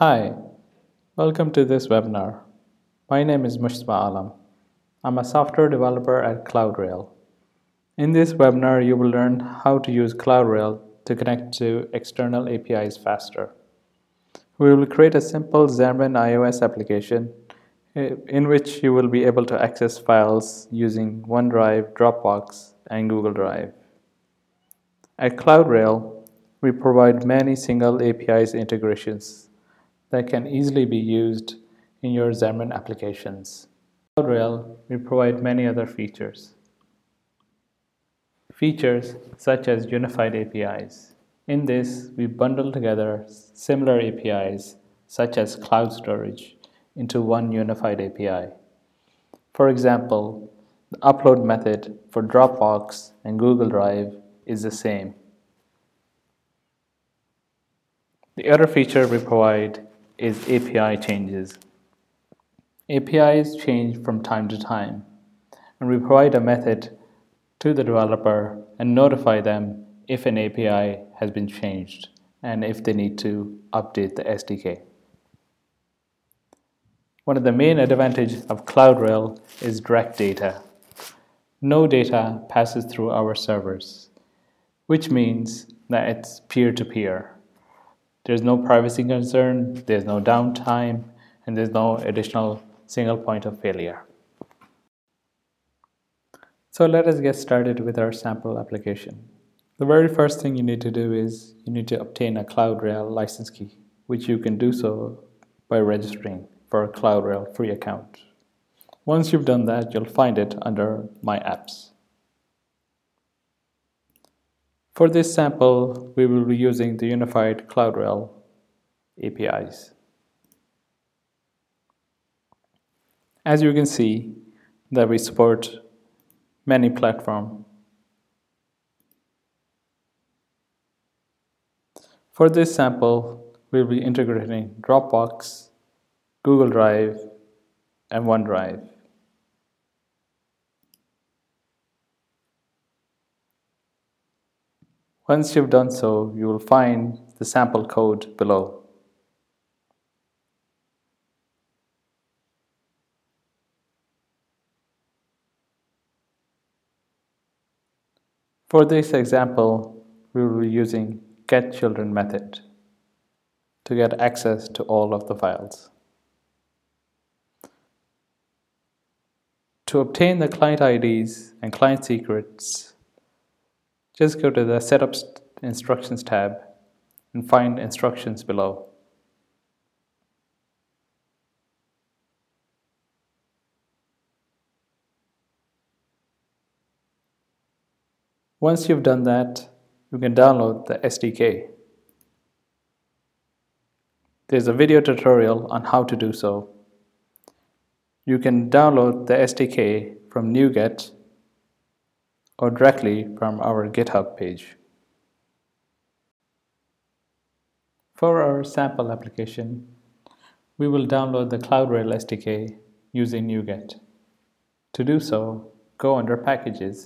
Hi, welcome to this webinar. My name is Mushtafa Alam. I'm a software developer at CloudRail. In this webinar, you will learn how to use CloudRail to connect to external APIs faster. We will create a simple Xamarin iOS application in which you will be able to access files using OneDrive, Dropbox, and Google Drive. At CloudRail, we provide many single APIs integrations that can easily be used in your Xamarin applications. At CloudRail, we provide many other features. Features such as unified APIs. In this, we bundle together similar APIs such as cloud storage into one unified API. For example, the upload method for Dropbox and Google Drive is the same. The other feature we provide is API changes. APIs change from time to time, and we provide a method to the developer and notify them if an API has been changed and if they need to update the SDK. One of the main advantages of CloudRail is direct data. No data passes through our servers, which means that it's peer-to-peer. There's no privacy concern, there's no downtime, and there's no additional single point of failure. So let us get started with our sample application. The very first thing you need to do is you need to obtain a CloudRail license key, which you can do so by registering for a CloudRail free account. Once you've done that, you'll find it under My Apps. For this sample, we will be using the unified CloudRail APIs. As you can see, that we support many platforms. For this sample, we'll be integrating Dropbox, Google Drive, and OneDrive. Once you've done so, you will find the sample code below. For this example, we will be using getChildren method to get access to all of the files. To obtain the client IDs and client secrets, just go to the Setup Instructions tab and find instructions below. Once you've done that, you can download the SDK. There's a video tutorial on how to do so. You can download the SDK from NuGet or directly from our GitHub page. For our sample application, we will download the CloudRail SDK using NuGet. To do so, go under Packages,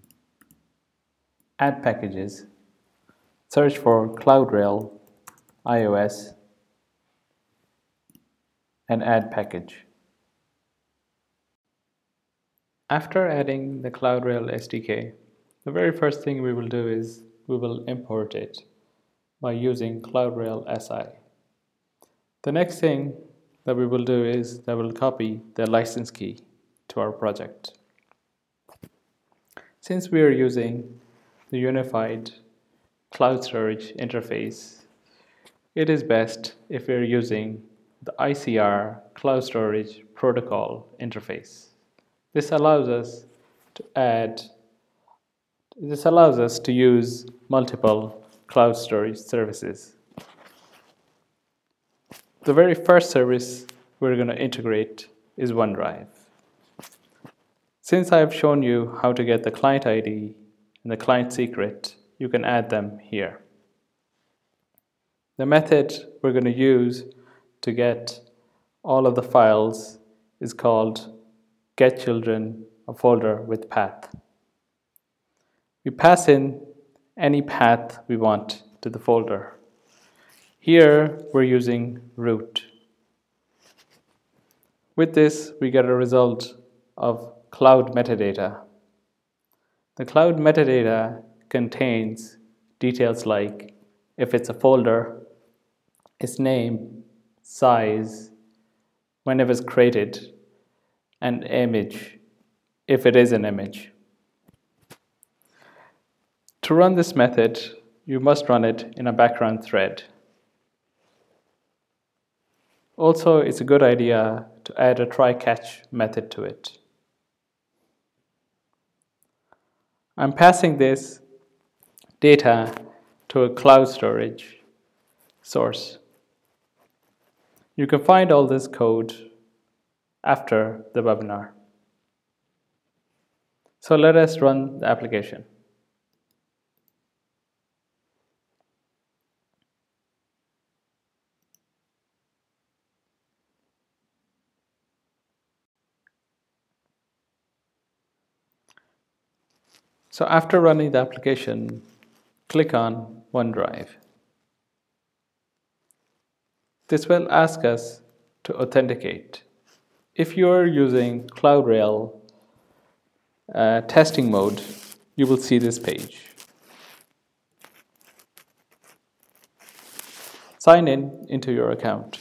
Add Packages, search for CloudRail iOS, and add package. After adding the CloudRail SDK, the very first thing we will do is we will import it by using CloudRail SI. The next thing that we will do is that we'll copy the license key to our project. Since we are using the unified cloud storage interface, it is best if we're using the ICR Cloud Storage Protocol interface. This allows us to use multiple cloud storage services. The very first service we're going to integrate is OneDrive. Since I've shown you how to get the client ID and the client secret, you can add them here. The method we're going to use to get all of the files is called getChildren, a folder with path. We pass in any path we want to the folder. Here we're using root. With this, we get a result of cloud metadata. The cloud metadata contains details like if it's a folder, its name, size, when it was created, and image, if it is an image. To run this method, you must run it in a background thread. Also, it's a good idea to add a try-catch method to it. I'm passing this data to a cloud storage source. You can find all this code after the webinar. So let us run the application. So after running the application, click on OneDrive. This will ask us to authenticate. If you are using CloudRail testing mode, you will see this page. Sign in into your account.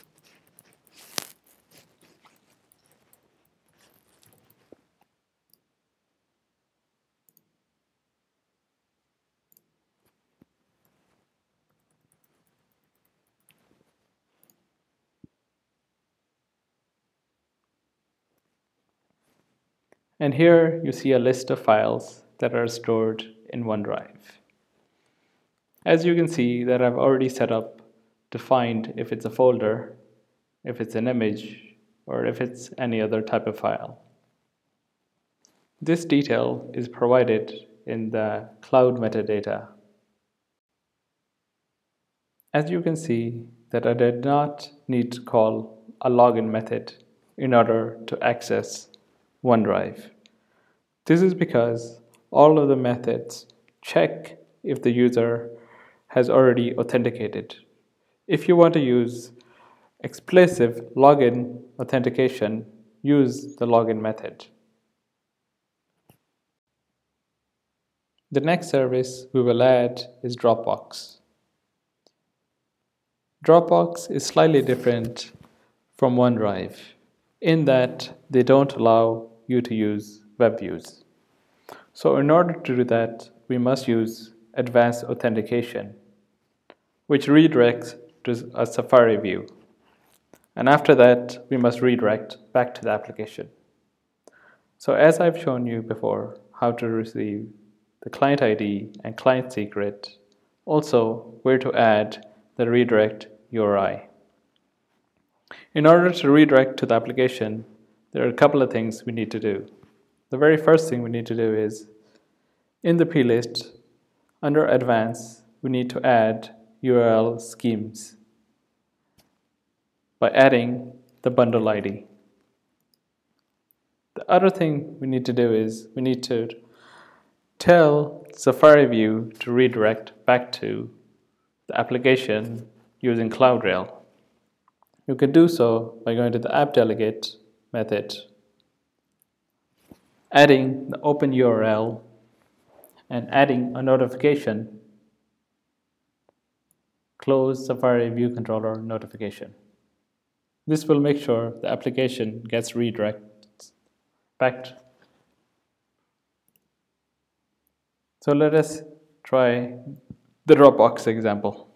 And here you see a list of files that are stored in OneDrive. As you can see that I've already set up to find if it's a folder, if it's an image, or if it's any other type of file. This detail is provided in the cloud metadata. As you can see that I did not need to call a login method in order to access OneDrive. This is because all of the methods check if the user has already authenticated. If you want to use explicit login authentication, use the login method. The next service we will add is Dropbox. Dropbox is slightly different from OneDrive in that they don't allow you to use web views. So in order to do that, we must use advanced authentication, which redirects to a Safari view. And after that, we must redirect back to the application. So as I've shown you before, how to receive the client ID and client secret, also where to add the redirect URI. In order to redirect to the application, there are a couple of things we need to do. The very first thing we need to do is, in the plist, under Advanced, we need to add URL schemes by adding the bundle ID. The other thing we need to do is we need to tell Safari View to redirect back to the application using CloudRail. You can do so by going to the app delegate method, adding the open URL, and adding a notification, close Safari View Controller notification. This will make sure the application gets redirected back. So let us try the Dropbox example.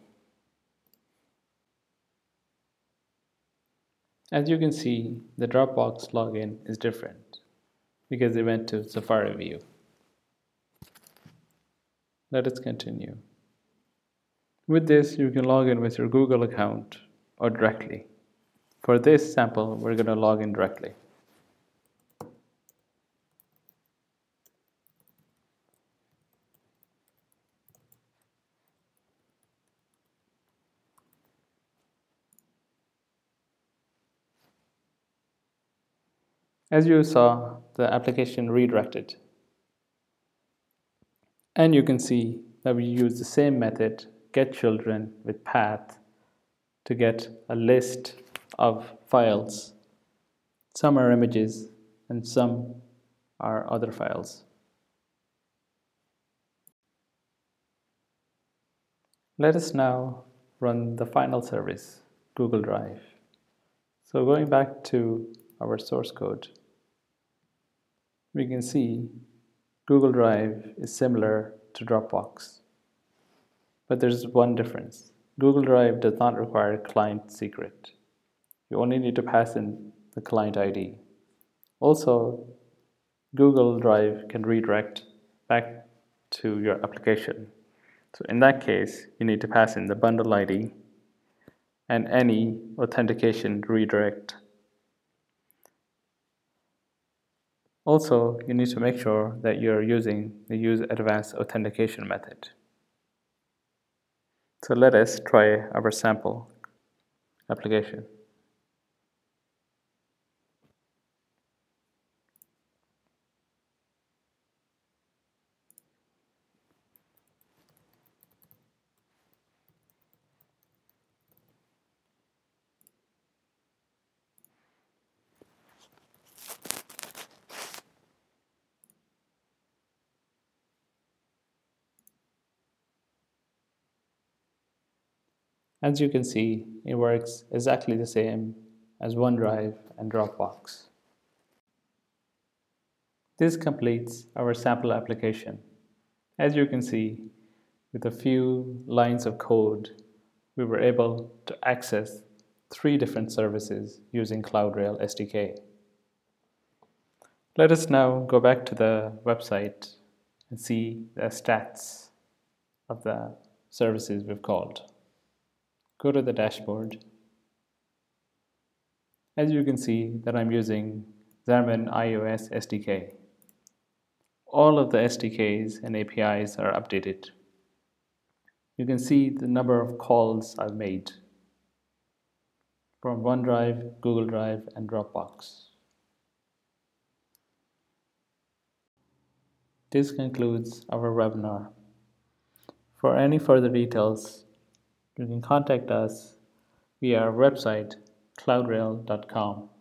As you can see, the Dropbox login is different because they went to Safari View. Let us continue. With this, you can log in with your Google account or directly. For this sample, we're going to log in directly. As you saw, the application redirected. And you can see that we use the same method, getChildren with path, to get a list of files. Some are images and some are other files. Let us now run the final service, Google Drive. So going back to our source code, we can see Google Drive is similar to Dropbox. But there's one difference. Google Drive does not require a client secret. You only need to pass in the client ID. Also, Google Drive can redirect back to your application. So in that case, you need to pass in the bundle ID and any authentication redirect. Also, you need to make sure that you're using the Use Advanced Authentication method. So let us try our sample application. As you can see, it works exactly the same as OneDrive and Dropbox. This completes our sample application. As you can see, with a few lines of code, we were able to access 3 different services using Clouderail SDK. Let us now go back to the website and see the stats of the services we've called. Go to the dashboard. As you can see that I'm using Xamarin iOS SDK. All of the SDKs and APIs are updated. You can see the number of calls I've made from OneDrive, Google Drive, and Dropbox. This concludes our webinar. For any further details, you can contact us via our website, clouderail.com.